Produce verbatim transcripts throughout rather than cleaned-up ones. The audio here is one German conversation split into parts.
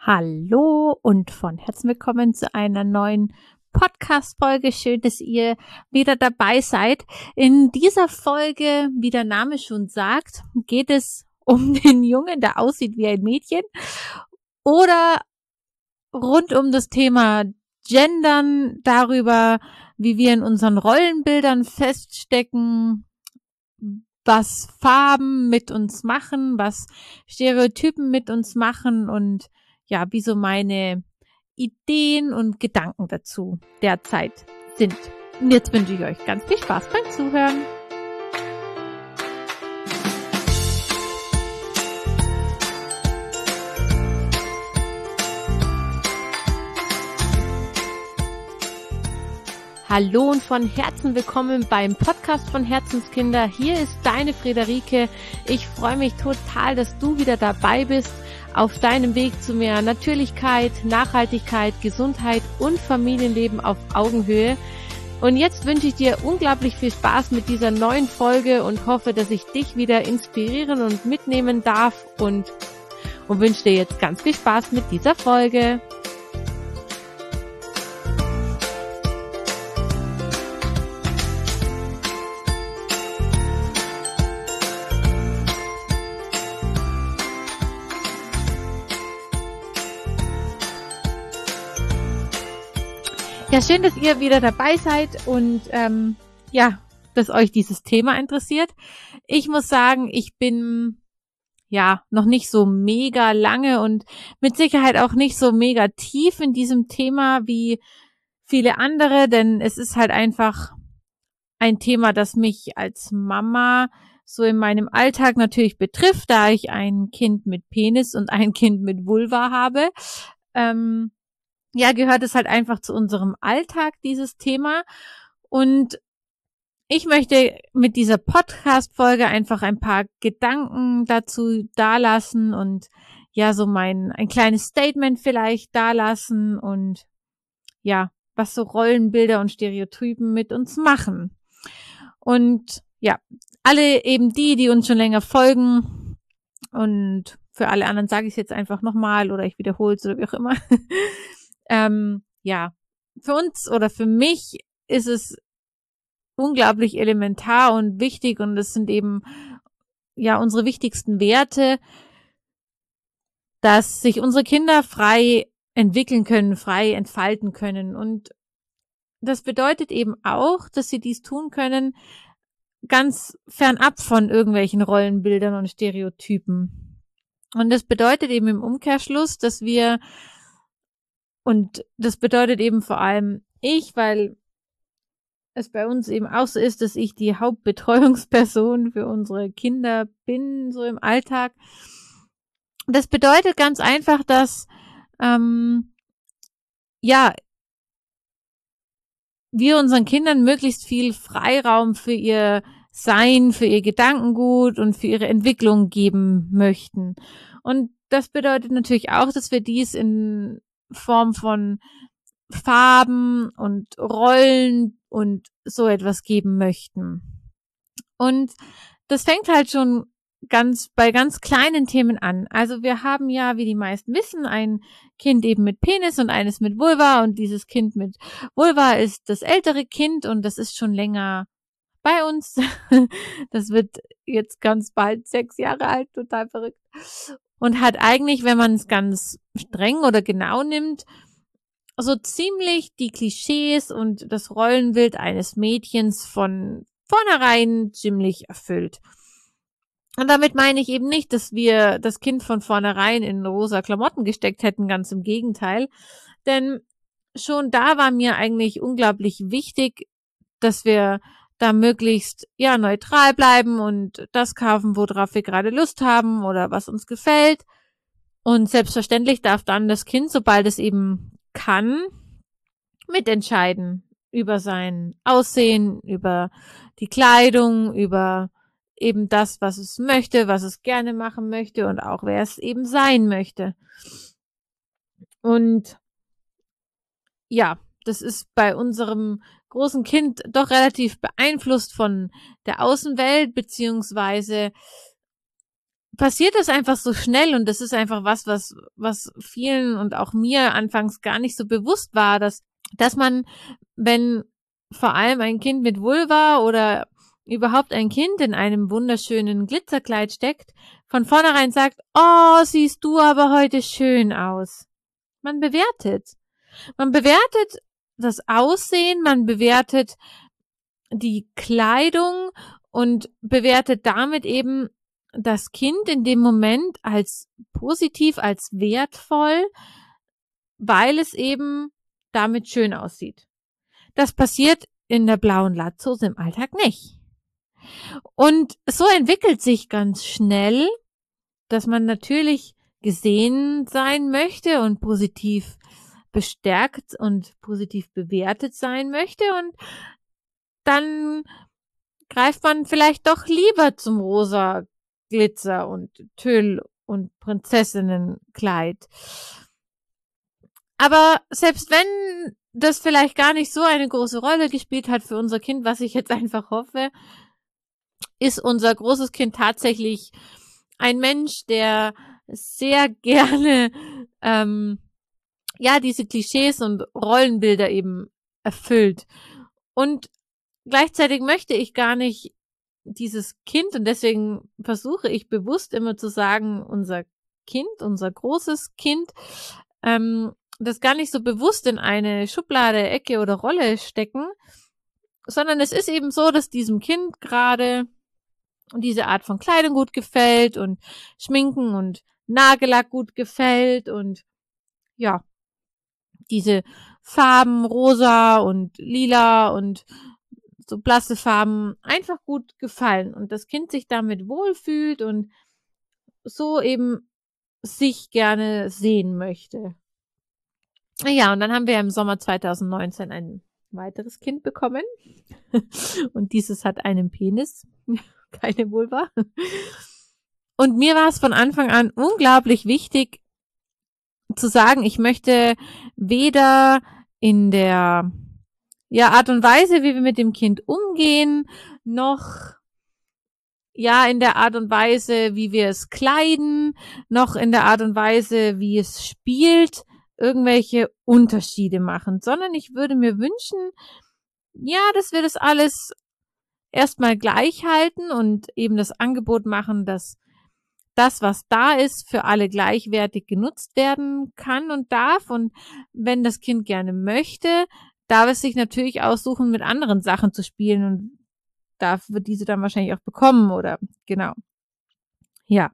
Hallo und von Herzen willkommen zu einer neuen Podcast-Folge. Schön, dass ihr wieder dabei seid. In dieser Folge, wie der Name schon sagt, geht es um den Jungen, der aussieht wie ein Mädchen, oder rund um das Thema Gendern, darüber, wie wir in unseren Rollenbildern feststecken, was Farben mit uns machen, was Stereotypen mit uns machen und ja, wie so meine Ideen und Gedanken dazu derzeit sind. Und jetzt wünsche ich euch ganz viel Spaß beim Zuhören. Hallo und von Herzen willkommen beim Podcast von Herzenskinder. Hier ist deine Friederike. Ich freue mich total, dass du wieder dabei bist auf deinem Weg zu mehr Natürlichkeit, Nachhaltigkeit, Gesundheit und Familienleben auf Augenhöhe. Und jetzt wünsche ich dir unglaublich viel Spaß mit dieser neuen Folge und hoffe, dass ich dich wieder inspirieren und mitnehmen darf und, und wünsche dir jetzt ganz viel Spaß mit dieser Folge. Ja, schön, dass ihr wieder dabei seid und ähm, ja, dass euch dieses Thema interessiert. Ich muss sagen, ich bin ja noch nicht so mega lange und mit Sicherheit auch nicht so mega tief in diesem Thema wie viele andere, denn es ist halt einfach ein Thema, das mich als Mama so in meinem Alltag natürlich betrifft, da ich ein Kind mit Penis und ein Kind mit Vulva habe. Ähm, Ja, gehört es halt einfach zu unserem Alltag, dieses Thema. Und ich möchte mit dieser Podcast-Folge einfach ein paar Gedanken dazu dalassen und ja, so mein, ein kleines Statement vielleicht dalassen und ja, was so Rollenbilder und Stereotypen mit uns machen. Und ja, alle eben die, die uns schon länger folgen und für alle anderen sage ich es jetzt einfach nochmal oder ich wiederhole es oder wie auch immer. Ähm, ja, für uns oder für mich ist es unglaublich elementar und wichtig und es sind eben ja unsere wichtigsten Werte, dass sich unsere Kinder frei entwickeln können, frei entfalten können. Und das bedeutet eben auch, dass sie dies tun können, ganz fernab von irgendwelchen Rollenbildern und Stereotypen. Und das bedeutet eben im Umkehrschluss, dass wir Und das bedeutet eben vor allem ich, weil es bei uns eben auch so ist, dass ich die Hauptbetreuungsperson für unsere Kinder bin, so im Alltag. Das bedeutet ganz einfach, dass ähm, ja wir unseren Kindern möglichst viel Freiraum für ihr Sein, für ihr Gedankengut und für ihre Entwicklung geben möchten. Und das bedeutet natürlich auch, dass wir dies in Form von Farben und Rollen und so etwas geben möchten. Und das fängt halt schon ganz bei ganz kleinen Themen an. Also wir haben ja, wie die meisten wissen, ein Kind eben mit Penis und eines mit Vulva und dieses Kind mit Vulva ist das ältere Kind und das ist schon länger bei uns. Das wird jetzt ganz bald sechs Jahre alt, total verrückt. Und hat eigentlich, wenn man es ganz streng oder genau nimmt, so ziemlich die Klischees und das Rollenbild eines Mädchens von vornherein ziemlich erfüllt. Und damit meine ich eben nicht, dass wir das Kind von vornherein in rosa Klamotten gesteckt hätten, ganz im Gegenteil. Denn schon da war mir eigentlich unglaublich wichtig, dass wir da möglichst ja neutral bleiben und das kaufen, worauf wir gerade Lust haben oder was uns gefällt. Und selbstverständlich darf dann das Kind, sobald es eben kann, mitentscheiden über sein Aussehen, über die Kleidung, über eben das, was es möchte, was es gerne machen möchte und auch wer es eben sein möchte. Und ja, das ist bei unserem großen Kind doch relativ beeinflusst von der Außenwelt, beziehungsweise passiert das einfach so schnell und das ist einfach was, was, was vielen und auch mir anfangs gar nicht so bewusst war, dass, dass man, wenn vor allem ein Kind mit Vulva oder überhaupt ein Kind in einem wunderschönen Glitzerkleid steckt, von vornherein sagt, oh, siehst du aber heute schön aus. Man bewertet. Man bewertet das Aussehen, man bewertet die Kleidung und bewertet damit eben das Kind in dem Moment als positiv, als wertvoll, weil es eben damit schön aussieht. Das passiert in der blauen Latzhose im Alltag nicht. Und so entwickelt sich ganz schnell, dass man natürlich gesehen sein möchte und positiv bestärkt und positiv bewertet sein möchte und dann greift man vielleicht doch lieber zum rosa Glitzer und Tüll und Prinzessinnenkleid. Aber selbst wenn das vielleicht gar nicht so eine große Rolle gespielt hat für unser Kind, was ich jetzt einfach hoffe, ist unser großes Kind tatsächlich ein Mensch, der sehr gerne ähm, ja diese Klischees und Rollenbilder eben erfüllt. Und gleichzeitig möchte ich gar nicht dieses Kind, und deswegen versuche ich bewusst immer zu sagen, unser Kind, unser großes Kind, ähm, das gar nicht so bewusst in eine Schublade, Ecke oder Rolle stecken, sondern es ist eben so, dass diesem Kind gerade diese Art von Kleidung gut gefällt und Schminken und Nagellack gut gefällt und ja, diese Farben rosa und lila und so blasse Farben einfach gut gefallen und das Kind sich damit wohlfühlt und so eben sich gerne sehen möchte. Ja, und dann haben wir im Sommer zweitausendneunzehn ein weiteres Kind bekommen und dieses hat einen Penis, keine Vulva. Und mir war es von Anfang an unglaublich wichtig zu sagen, ich möchte weder in der ja, Art und Weise, wie wir mit dem Kind umgehen, noch ja, in der Art und Weise, wie wir es kleiden, noch in der Art und Weise, wie es spielt, irgendwelche Unterschiede machen, sondern ich würde mir wünschen, ja, dass wir das alles erstmal gleich halten und eben das Angebot machen, dass das, was da ist, für alle gleichwertig genutzt werden kann und darf. Und wenn das Kind gerne möchte, darf es sich natürlich aussuchen, mit anderen Sachen zu spielen und darf wird diese dann wahrscheinlich auch bekommen oder genau. Ja.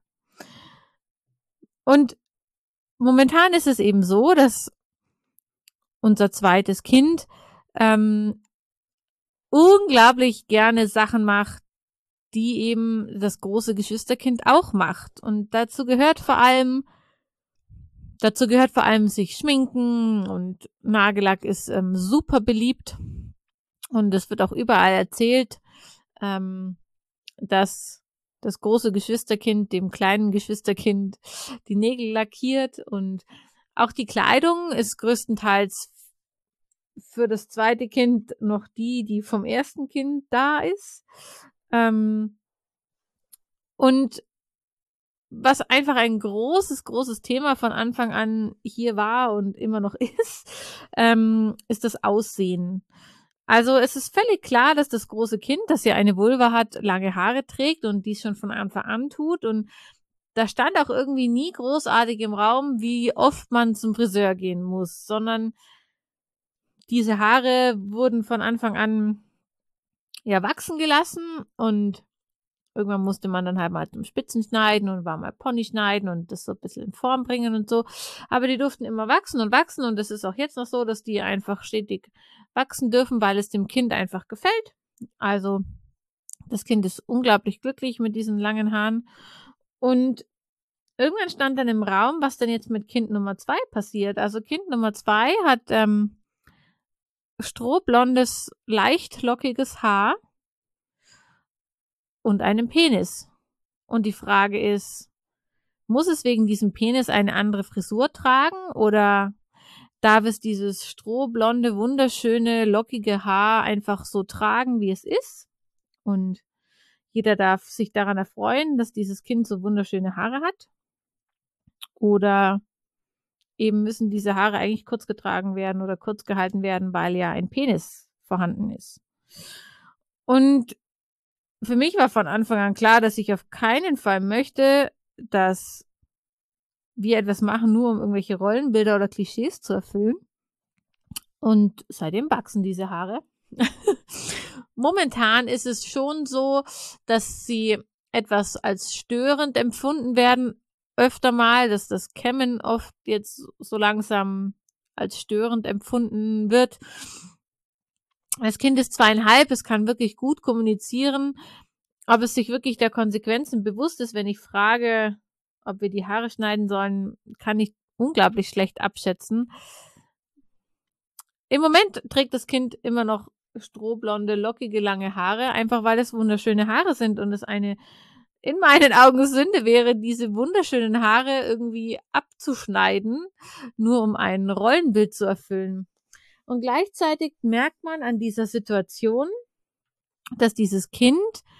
Und momentan ist es eben so, dass unser zweites Kind ähm, unglaublich gerne Sachen macht, die eben das große Geschwisterkind auch macht. Und dazu gehört vor allem, dazu gehört vor allem sich schminken und Nagellack ist ähm, super beliebt. Und es wird auch überall erzählt, ähm, dass das große Geschwisterkind dem kleinen Geschwisterkind die Nägel lackiert und auch die Kleidung ist größtenteils für das zweite Kind noch die, die vom ersten Kind da ist. Ähm, und was einfach ein großes, großes Thema von Anfang an hier war und immer noch ist, ähm, ist das Aussehen. Also es ist völlig klar, dass das große Kind, das ja eine Vulva hat, lange Haare trägt und dies schon von Anfang an tut. Und da stand auch irgendwie nie großartig im Raum, wie oft man zum Friseur gehen muss, sondern diese Haare wurden von Anfang an ja wachsen gelassen und irgendwann musste man dann halt mal zum Spitzen schneiden und war mal Pony schneiden und das so ein bisschen in Form bringen und so. Aber die durften immer wachsen und wachsen und es ist auch jetzt noch so, dass die einfach stetig wachsen dürfen, weil es dem Kind einfach gefällt. Also das Kind ist unglaublich glücklich mit diesen langen Haaren. Und irgendwann stand dann im Raum, was denn jetzt mit Kind Nummer zwei passiert. Also Kind Nummer zwei hat ähm, strohblondes, leicht lockiges Haar und einen Penis. Und die Frage ist, muss es wegen diesem Penis eine andere Frisur tragen oder darf es dieses strohblonde, wunderschöne, lockige Haar einfach so tragen, wie es ist? Und jeder darf sich daran erfreuen, dass dieses Kind so wunderschöne Haare hat. Oder eben müssen diese Haare eigentlich kurz getragen werden oder kurz gehalten werden, weil ja ein Penis vorhanden ist. Und für mich war von Anfang an klar, dass ich auf keinen Fall möchte, dass wir etwas machen, nur um irgendwelche Rollenbilder oder Klischees zu erfüllen. Und seitdem wachsen diese Haare. Momentan ist es schon so, dass sie etwas als störend empfunden werden, öfter mal, dass das Kämmen oft jetzt so langsam als störend empfunden wird. Das Kind ist zweieinhalb, es kann wirklich gut kommunizieren, ob es sich wirklich der Konsequenzen bewusst ist, wenn ich frage, ob wir die Haare schneiden sollen, kann ich unglaublich schlecht abschätzen. Im Moment trägt das Kind immer noch strohblonde, lockige, lange Haare, einfach weil es wunderschöne Haare sind und es eine in meinen Augen Sünde wäre, diese wunderschönen Haare irgendwie abzuschneiden, nur um ein Rollenbild zu erfüllen. Und gleichzeitig merkt man an dieser Situation, dass dieses Kind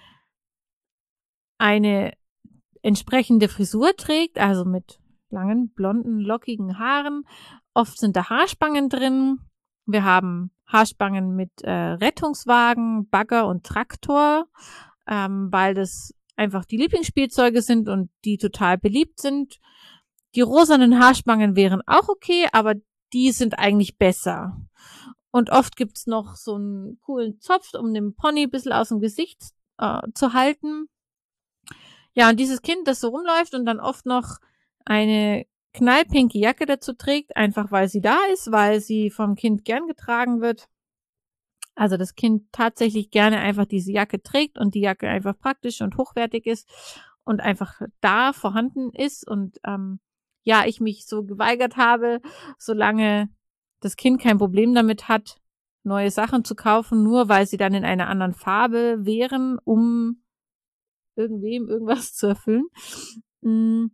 eine entsprechende Frisur trägt, also mit langen, blonden, lockigen Haaren. Oft sind da Haarspangen drin. Wir haben Haarspangen mit äh, Rettungswagen, Bagger und Traktor, ähm, weil das einfach die Lieblingsspielzeuge sind und die total beliebt sind. Die rosanen Haarspangen wären auch okay, aber die sind eigentlich besser. Und oft gibt's noch so einen coolen Zopf, um den Pony ein bisschen aus dem Gesicht äh, zu halten. Ja, und dieses Kind, das so rumläuft und dann oft noch eine knallpinke Jacke dazu trägt, einfach weil sie da ist, weil sie vom Kind gern getragen wird. Also das Kind tatsächlich gerne einfach diese Jacke trägt und die Jacke einfach praktisch und hochwertig ist und einfach da vorhanden ist. Und ähm, ja, ich mich so geweigert habe, solange das Kind kein Problem damit hat, neue Sachen zu kaufen, nur weil sie dann in einer anderen Farbe wären, um irgendwem irgendwas zu erfüllen, mh,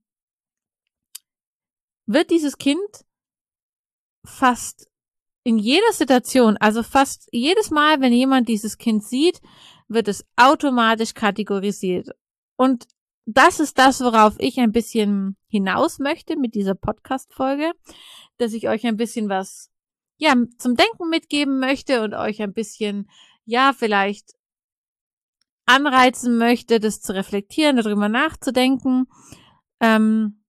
wird dieses Kind fast in jeder Situation, also fast jedes Mal, wenn jemand dieses Kind sieht, wird es automatisch kategorisiert. Und das ist das, worauf ich ein bisschen hinaus möchte mit dieser Podcast-Folge, dass ich euch ein bisschen was, ja, zum Denken mitgeben möchte und euch ein bisschen, ja, vielleicht anreizen möchte, das zu reflektieren, darüber nachzudenken, ähm,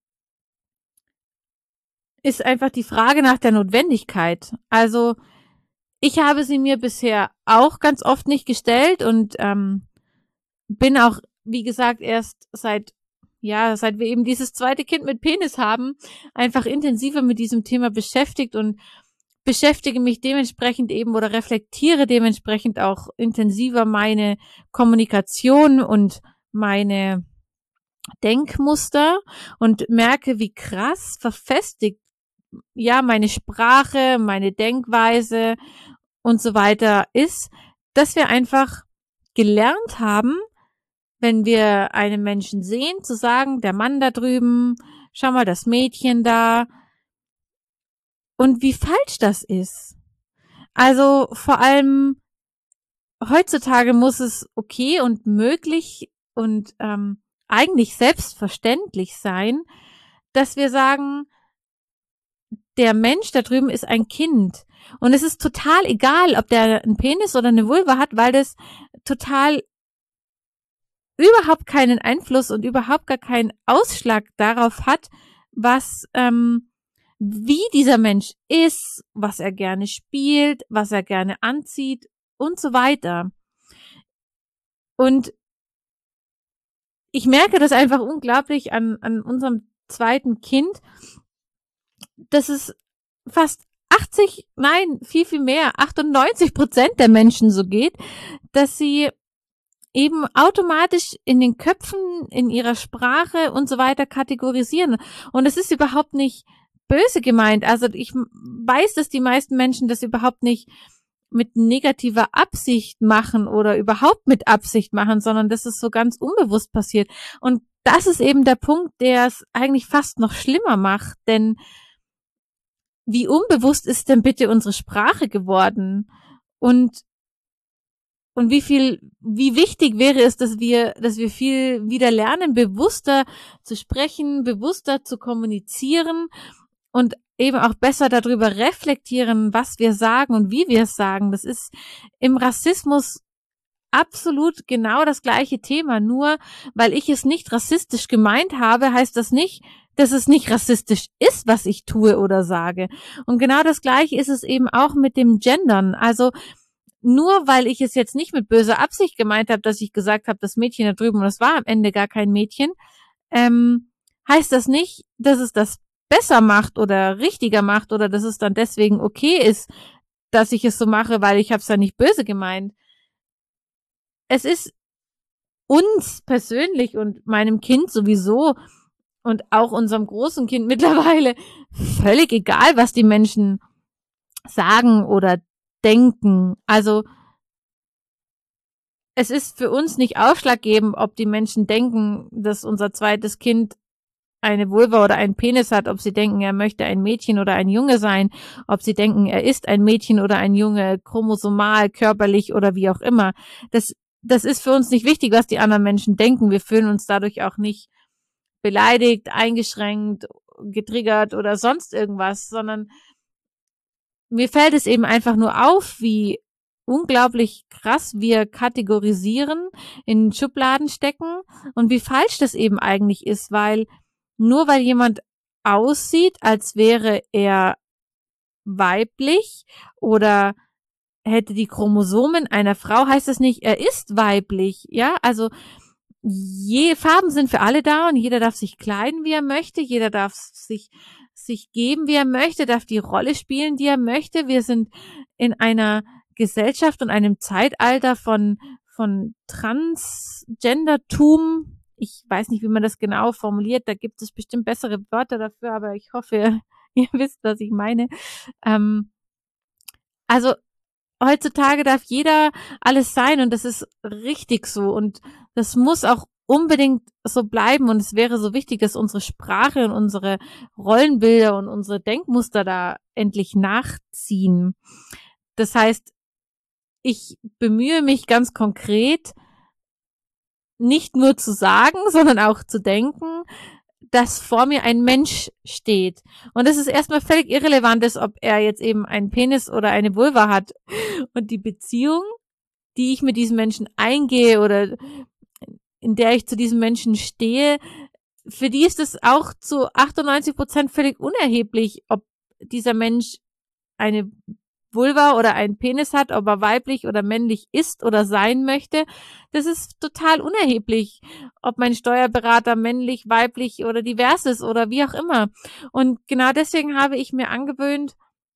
ist einfach die Frage nach der Notwendigkeit. Also ich habe sie mir bisher auch ganz oft nicht gestellt und ähm, bin auch, wie gesagt, erst seit, ja, seit wir eben dieses zweite Kind mit Penis haben, einfach intensiver mit diesem Thema beschäftigt und beschäftige mich dementsprechend eben oder reflektiere dementsprechend auch intensiver meine Kommunikation und meine Denkmuster und merke, wie krass verfestigt ja meine Sprache, meine Denkweise und so weiter ist, dass wir einfach gelernt haben, wenn wir einen Menschen sehen, zu sagen, der Mann da drüben, schau mal, das Mädchen da, und wie falsch das ist. Also vor allem heutzutage muss es okay und möglich und ähm, eigentlich selbstverständlich sein, dass wir sagen, der Mensch da drüben ist ein Kind. Und es ist total egal, ob der einen Penis oder eine Vulva hat, weil das total überhaupt keinen Einfluss und überhaupt gar keinen Ausschlag darauf hat, was, ähm, wie dieser Mensch ist, was er gerne spielt, was er gerne anzieht und so weiter. Und ich merke das einfach unglaublich an, an unserem zweiten Kind, dass es fast achtzig, nein, viel, viel mehr, achtundneunzig Prozent der Menschen so geht, dass sie eben automatisch in den Köpfen, in ihrer Sprache und so weiter kategorisieren. Und es ist überhaupt nicht böse gemeint. Also ich weiß, dass die meisten Menschen das überhaupt nicht mit negativer Absicht machen oder überhaupt mit Absicht machen, sondern dass es so ganz unbewusst passiert. Und das ist eben der Punkt, der es eigentlich fast noch schlimmer macht, denn wie unbewusst ist denn bitte unsere Sprache geworden? Und und wie viel, wie wichtig wäre es, dass wir, dass wir viel wieder lernen, bewusster zu sprechen, bewusster zu kommunizieren und eben auch besser darüber reflektieren, was wir sagen und wie wir es sagen. Das ist im Rassismus absolut genau das gleiche Thema. Nur weil ich es nicht rassistisch gemeint habe, heißt das nicht, dass es nicht rassistisch ist, was ich tue oder sage. Und genau das Gleiche ist es eben auch mit dem Gendern. Also nur weil ich es jetzt nicht mit böser Absicht gemeint habe, dass ich gesagt habe, das Mädchen da drüben, und es war am Ende gar kein Mädchen, ähm, heißt das nicht, dass es das besser macht oder richtiger macht oder dass es dann deswegen okay ist, dass ich es so mache, weil ich habe es ja nicht böse gemeint. Es ist uns persönlich und meinem Kind sowieso und auch unserem großen Kind mittlerweile völlig egal, was die Menschen sagen oder denken. Also es ist für uns nicht ausschlaggebend, ob die Menschen denken, dass unser zweites Kind eine Vulva oder einen Penis hat, ob sie denken, er möchte ein Mädchen oder ein Junge sein, ob sie denken, er ist ein Mädchen oder ein Junge, chromosomal, körperlich oder wie auch immer. Das, das ist für uns nicht wichtig, was die anderen Menschen denken. Wir fühlen uns dadurch auch nicht beleidigt, eingeschränkt, getriggert oder sonst irgendwas, sondern mir fällt es eben einfach nur auf, wie unglaublich krass wir kategorisieren, in Schubladen stecken und wie falsch das eben eigentlich ist, weil nur weil jemand aussieht, als wäre er weiblich oder hätte die Chromosomen einer Frau, heißt das nicht, er ist weiblich, ja, also je Farben sind für alle da und jeder darf sich kleiden, wie er möchte, jeder darf sich sich geben, wie er möchte, darf die Rolle spielen, die er möchte. Wir sind in einer Gesellschaft und einem Zeitalter von von Transgendertum. Ich weiß nicht, wie man das genau formuliert, da gibt es bestimmt bessere Wörter dafür, aber ich hoffe, ihr wisst, was ich meine. Ähm, also heutzutage darf jeder alles sein und das ist richtig so und das muss auch unbedingt so bleiben und es wäre so wichtig, dass unsere Sprache und unsere Rollenbilder und unsere Denkmuster da endlich nachziehen. Das heißt, ich bemühe mich ganz konkret, nicht nur zu sagen, sondern auch zu denken, dass vor mir ein Mensch steht. Und es ist erstmal völlig irrelevant ist, ob er jetzt eben einen Penis oder eine Vulva hat. Und die Beziehung, die ich mit diesem Menschen eingehe oder in der ich zu diesem Menschen stehe, für die ist es auch zu achtundneunzig Prozent völlig unerheblich, ob dieser Mensch eine Vulva oder einen Penis hat, ob er weiblich oder männlich ist oder sein möchte. Das ist total unerheblich, ob mein Steuerberater männlich, weiblich oder divers ist oder wie auch immer. Und genau deswegen habe ich mir angewöhnt,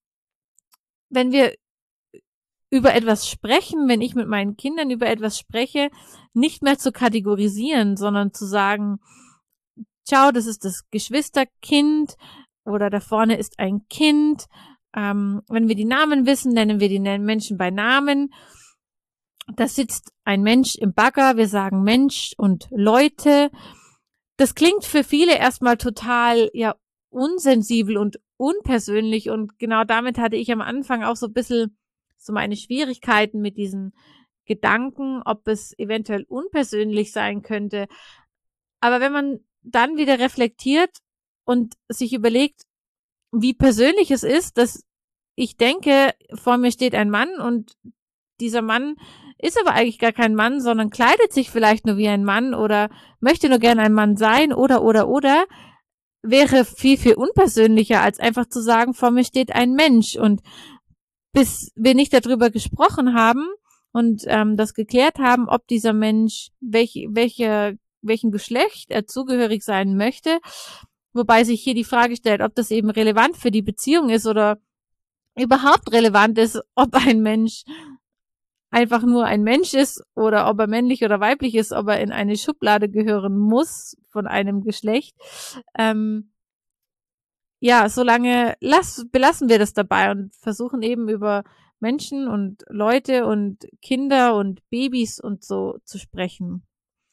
wenn wir über etwas sprechen, wenn ich mit meinen Kindern über etwas spreche, nicht mehr zu kategorisieren, sondern zu sagen, schau, das ist das Geschwisterkind oder da vorne ist ein Kind. Ähm, wenn wir die Namen wissen, nennen wir die Menschen bei Namen. Da sitzt ein Mensch im Bagger, wir sagen Mensch und Leute. Das klingt für viele erstmal total ja unsensibel und unpersönlich und genau damit hatte ich am Anfang auch so ein bisschen so meine Schwierigkeiten mit diesen Gedanken, ob es eventuell unpersönlich sein könnte. Aber wenn man dann wieder reflektiert und sich überlegt, wie persönlich es ist, dass ich denke, vor mir steht ein Mann und dieser Mann ist aber eigentlich gar kein Mann, sondern kleidet sich vielleicht nur wie ein Mann oder möchte nur gerne ein Mann sein oder, oder, oder, wäre viel, viel unpersönlicher, als einfach zu sagen, vor mir steht ein Mensch. Und bis wir nicht darüber gesprochen haben und ähm, das geklärt haben, ob dieser Mensch, welch, welche, welchem Geschlecht er zugehörig sein möchte, wobei sich hier die Frage stellt, ob das eben relevant für die Beziehung ist oder überhaupt relevant ist, ob ein Mensch einfach nur ein Mensch ist oder ob er männlich oder weiblich ist, ob er in eine Schublade gehören muss von einem Geschlecht. Ähm, ja, solange lass, belassen wir das dabei und versuchen eben über Menschen und Leute und Kinder und Babys und so zu sprechen.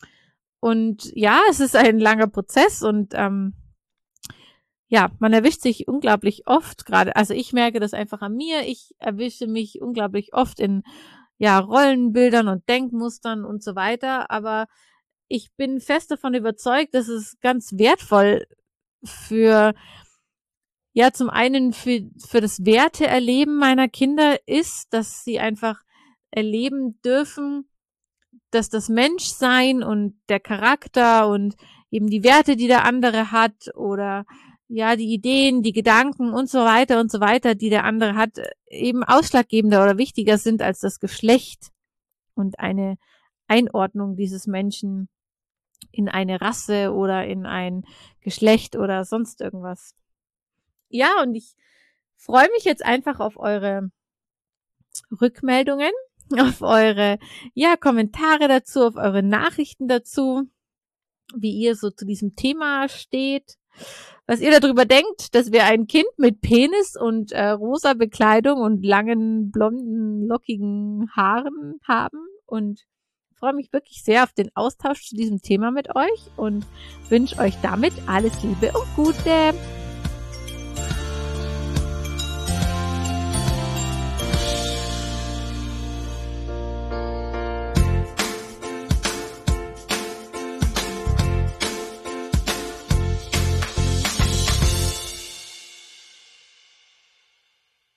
Und ja, es ist ein langer Prozess und ähm, ja, man erwischt sich unglaublich oft gerade, also ich merke das einfach an mir, ich erwische mich unglaublich oft in ja, Rollenbildern und Denkmustern und so weiter. Aber ich bin fest davon überzeugt, dass es ganz wertvoll für, ja, zum einen für, für das Werteerleben meiner Kinder ist, dass sie einfach erleben dürfen, dass das Menschsein und der Charakter und eben die Werte, die der andere hat oder ja, die Ideen, die Gedanken und so weiter und so weiter, die der andere hat, eben ausschlaggebender oder wichtiger sind als das Geschlecht und eine Einordnung dieses Menschen in eine Rasse oder in ein Geschlecht oder sonst irgendwas. Ja, und ich freue mich jetzt einfach auf eure Rückmeldungen, auf eure, ja, Kommentare dazu, auf eure Nachrichten dazu, wie ihr so zu diesem Thema steht, was ihr darüber denkt, dass wir ein Kind mit Penis und äh, rosa Bekleidung und langen, blonden, lockigen Haaren haben, und freue mich wirklich sehr auf den Austausch zu diesem Thema mit euch und wünsche euch damit alles Liebe und Gute.